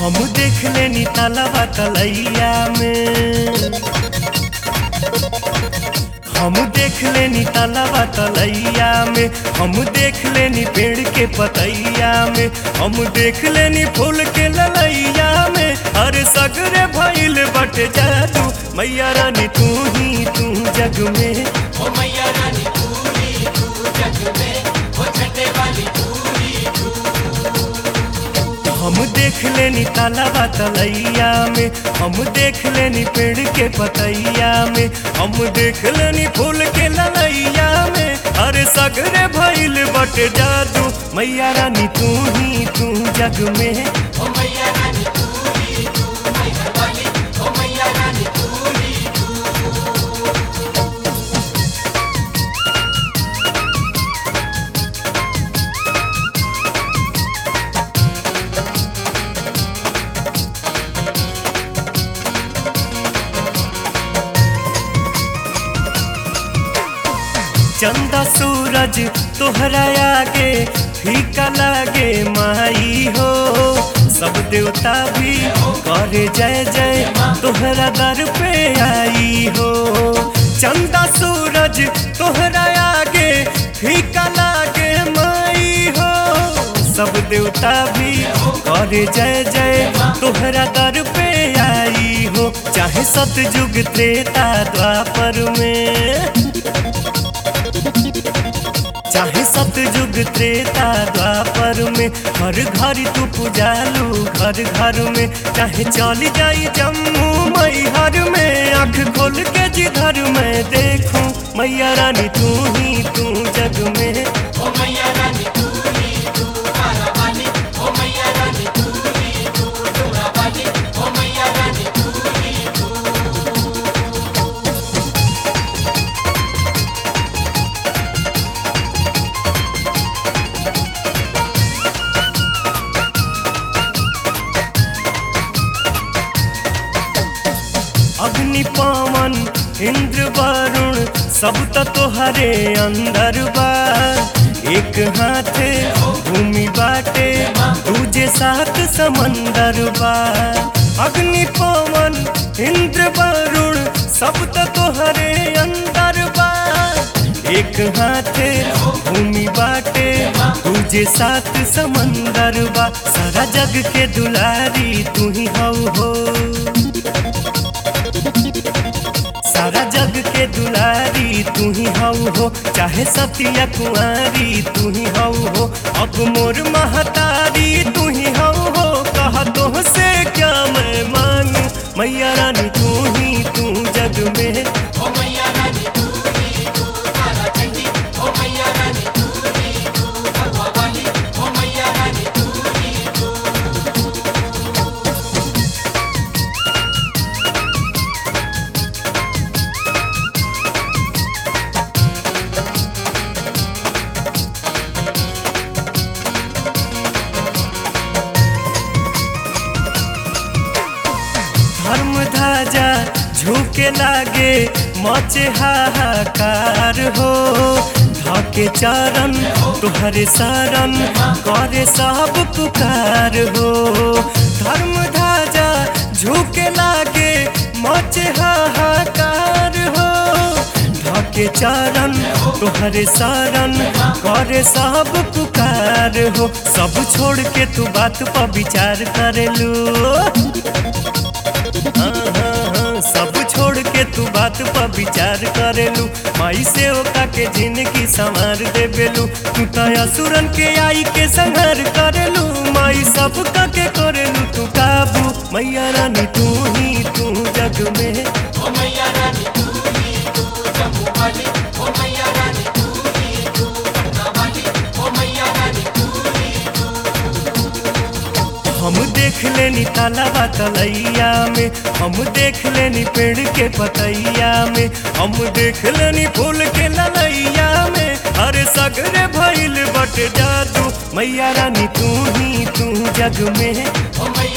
हम देख लेनी तालाबा तलैया में, हम देख लेनी तालाबा तलैया में, हम देख लेनी पेड़ के पतैया में, हम देख लेनी फूल के ललैया में। अरे सगरे भइल बट जादू मैया रानी तू ही तू जग में, ओ मैया रानी तू ही तू जग में, ओ छठे वाली तू ही तू। हम देख लेनी तालाबा तलैया में, हम देख लेनी पेड़ के पतैया में, हम देख लेनी फूल के ललैया में। अरे सगरे भइल बट जादू मैया रानी तू ही तू जग में, ओ मैया रानी तू ही तू मैहर वाली, ओ मैया रानी तू ही तू। चंदा सूरज तोहरा आगे फीका लागे माई हो। सब देवता भी करे जय जय तोहरा दर पे आई हो। चंदा सूरज तोहरा आगे फीका लागे माई हो। सब देवता भी करे जय जय तोहरा दर पे आई हो। चाहे सतयुग त्रेता द्वापर में, चाहे सतयुग त्रेता द्वापर में, हर घर तू पुजालू घर घर में। चाहे चली जाई जम्मू मैहर में, आँख खोल के जिधर मैं देखूं मैया रानी तू ही तू जग में, ओ मैया रानी तू ही तू तारा वाली, ओ मैया रानी तू ही तू डोरा वाली, ओ मैया रानी तू ही तू। अग्नि पवन इंद्र वरुण सब तो तोहरे अंदर बा। एक हाथे भूमि बाटे दूजे साथ समंदर बा। अग्नि पवन इंद्र वरुण सब तो तोहरे अंदर बा। एक हाथे भूमि बाटे दूजे साथ समंदर बा। सारा जग के दुलारी तू ही हो, सारा जग के दुलारी तू ही हो। चाहे सतिया कुंवारी तू ही हो। अब मोर महतारी तू ही हो। कहा तो से क्या मैं मांगू मैया रानी तू ही तू जग में, ओ मैया रानी तू ही तू तारा चंडी, ओ मैया रानी तू ही तू भगवा वाली, ओ मैया रानी तू ही तू। धर्म ध्वजा झुके लागे मचे हाहाकार हो। धके चरण तुहरे शरण करे सब पुकार हो। धर्म ध्वजा झुके लागे मचे हाहाकार हो। धके चरण तुहरे शरण करे सब पुकार हो। सब छोड़ के तू बात पर विचार करेलू, सब छोड़ के तू बात पर विचार करेलू। माई से ओका के जिंदगी संवार देबेलू। तू तो असुरन के आई के संहार करेलू। माई सब का के करेलू तू काबू मैया रानी तू ही तू जग में, ओ मैया रानी तू ही तू जम्मू वाली, ओ मैया रानी तू ही तू पटना वाली, ओ मैया रानी तू ही तू। हम देख लेनी तालाबा तलैया में, हम देख लेनी पेड़ के पतैया में, हम देख लेनी फूल के ललैया में। अरे सगरे भइल बट जादू मैया रानी तू ही तू जग में, ओ मैया